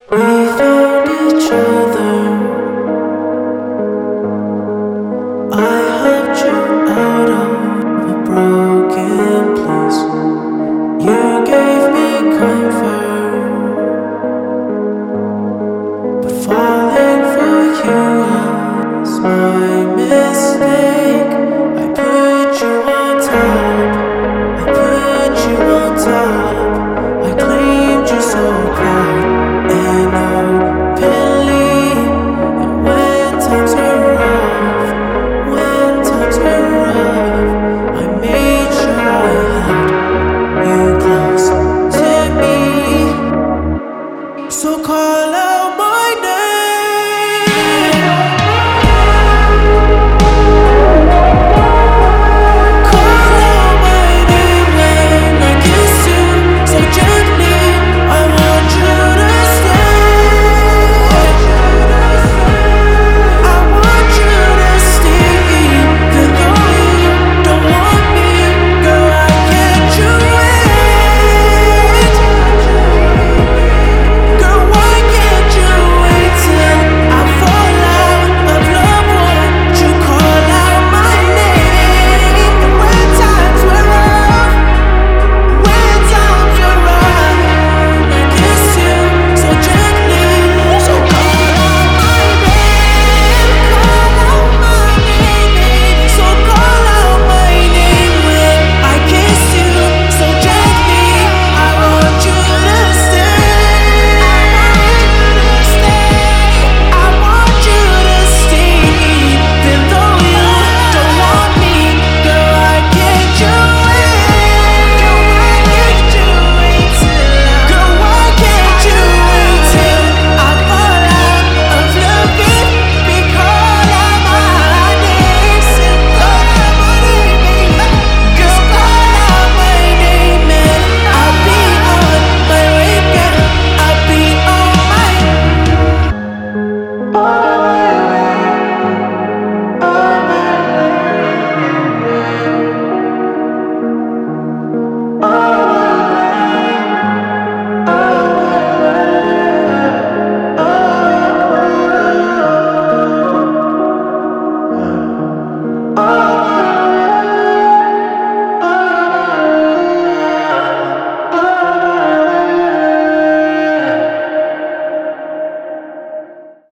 We found each other. I helped you out of a broken place. You gave me comfort, but falling for you was my mistake. I put you on top. I put you on top. I claimed you so proud and openly. And when times were rough, I made sure I held you close to me. So call out.